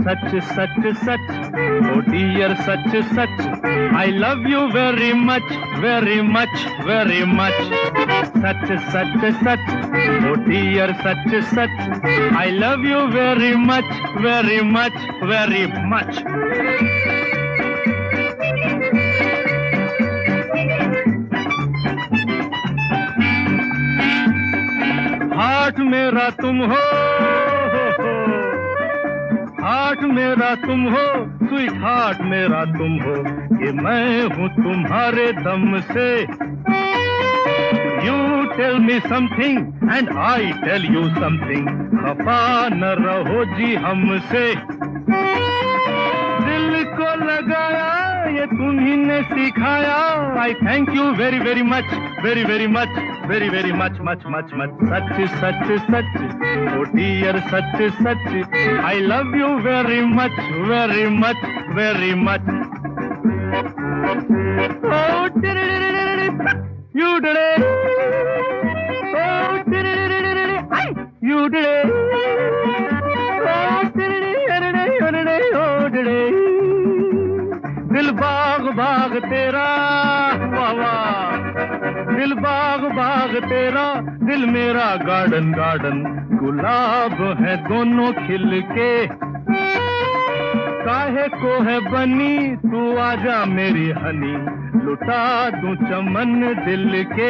सच सच सच, oh dear सच सच, I love you very much very much very much. सच सच सच, ओ डियर सच सच, I love you very much very much very much. Heart मेरा तुम हो, हार्ट मेरा तुम हो, स्वीट हार्ट मेरा तुम हो, कि मैं हूँ तुम्हारे दम से। You tell me something and I tell you something, खफा न रहो जी हमसे। दिल को लगाया ये तुम्ही ने सिखाया, I thank you very very much very very much very very much much much much। सच सच सच, ओ डियर सच सच, I love you very much very much very much। Oh you did it, oh did it, you did it, oh did it, oh did it। दिल बाग बाग तेरा, वाह वाह, दिल बाग बाग तेरा, दिल मेरा गार्डन गार्डन, गुलाब है दोनों खिल के। काहे को है बनी तू आजा मेरी हनी, लुटा दूं चमन दिल के।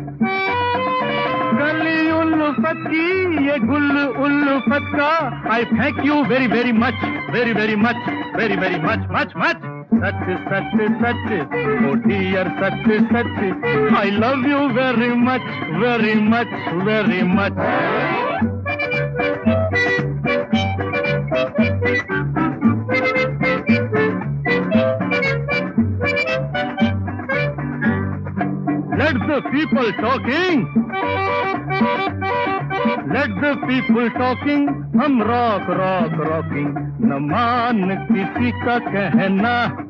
गली उल्फत की ये गुल उल्फत का, I thank you very very much very very much very very much much much. सच सच सच, ओ डियर सच सच, I love you very much very much very much. Let the people talking, let the people talking, हम rock rock rocking, न मान किसी का कहना।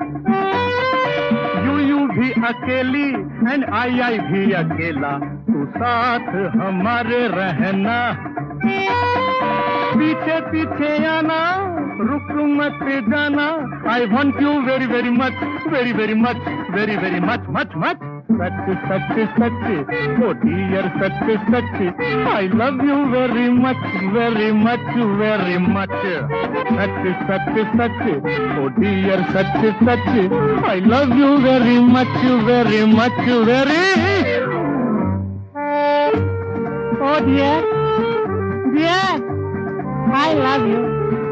यू भी अकेली एंड आई भी अकेला, तू साथ हमारे रहना। पीछे पीछे आना, रुक मत जाना, I want you very very much very very much very very much much much. सच सच सच, ओ डियर सच सच, I love you very much very much very much. सच सच सच, ओ डियर सच सच, I love you very much very much very. Oh dear dear, I love you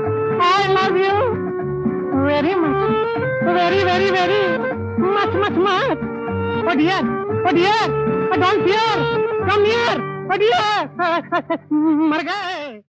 very much very very very much much much. Oh dear, don't fear, come here, oh dear, मर गए।